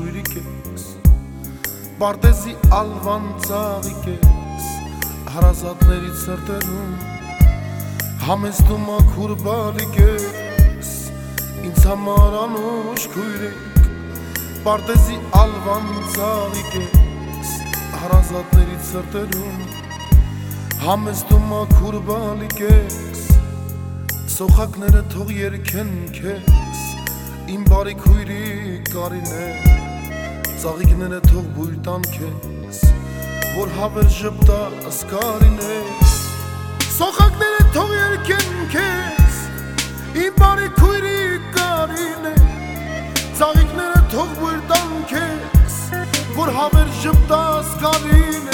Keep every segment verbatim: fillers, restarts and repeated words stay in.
քույրիկ ես, Պարտեզի ալվան ծաղիկ ես, հարազատների սրտերում, Համեստու մաքուր բալիկ ես, ինձ համար անուշ քույրիկ, Պարտեզի ալվան ծաղիկ ես, հարազատների սրտերում, Համեստու մաքուր բալիկ ես, Սոխակները թող երգեն քեզ, իմ բարի քույրիկ Կարինե, ծաղիկները թող բույր տան քեզ, որ հավեր ժպտաս Կարինես, Սոխակները թող երգեն քեզ, իմ բարի քույրիկ Կարինե, ծաղիկները թող բույր տան քեզ, որ հավեր ժպտաս Կարինե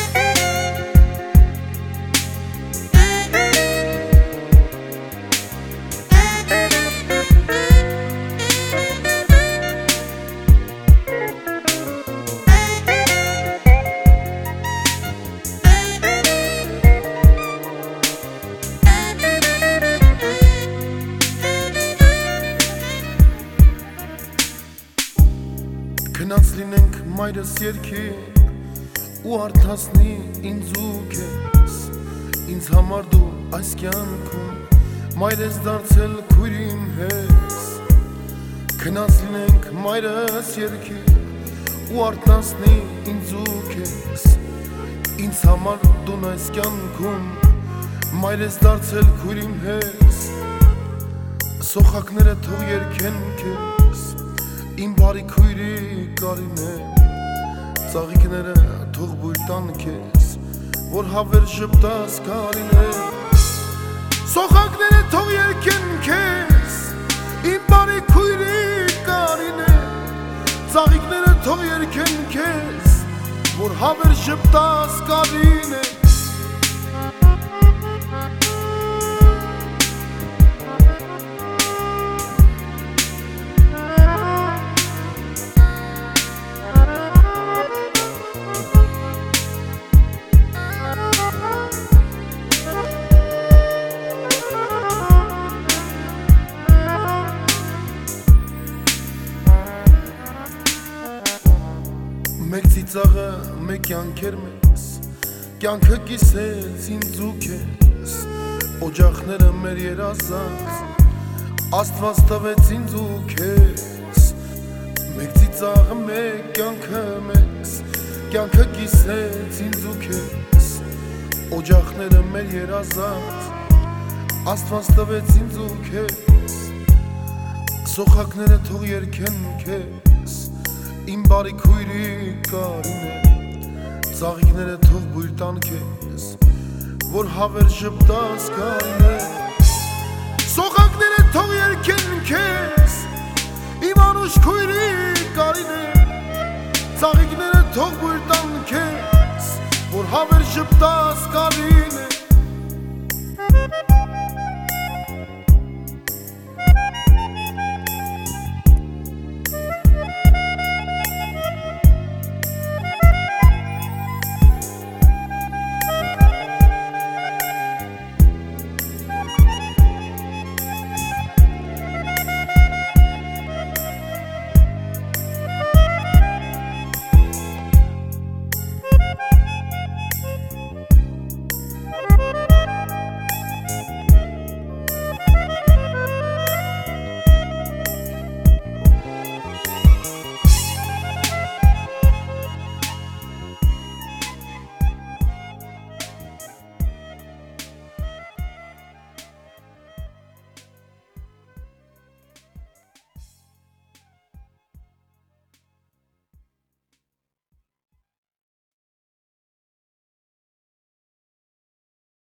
Քնած լինենք մայրս երկին ու արդասնի ինձ ու քեզ, ինձ համար դու այս կյանքում մայր ես դարձել քույրիմ հես, քնած լինենք մայրս երկին ու արդասնի ինձ ու քեզ, ինձ համար դու այս կյանքում մայր ես դարձել քույրիմ հես, Սոխակները թող երգեն քեզ, Իմ բարի քույրիկ Կարինե, ծաղիկները թող բույր տան քեզ, որ հավեր ժպտաս Կարինե, Սոխակները թող երգեն քեզ, իմ բարի քույրիկ Կարինե, ծաղիկները թող երգեն քեզ, որ հավեր ժպտաս Կարինե Մեկ ծիծաղը մեկ կյանքեր մեզ, կյանքը կիսեց ինձ ու քեզ, օջախները մեր երազած, Աստված տվեց ինձ ու քեզ, մեկ ծիծաղը մեկ կյանքը մեզ, կյանքը կիսեց ինձ ու քեզ, օջախները մեր երազած, Աստված տվեց ինձ ու քեզ, Սոխակները թող երգեն քեզ, Իմ բարի քույրիկ Կարինե, ծաղիկները թող բույր տան քեզ, որ հավեր ժպտաս Կարինե, Սոխակները թող երգեն քեզ, իմ անուշ քույրիկ Կարինե, ծաղիկները թող բույր տան քեզ, որ հավեր ժպտաս Կարինե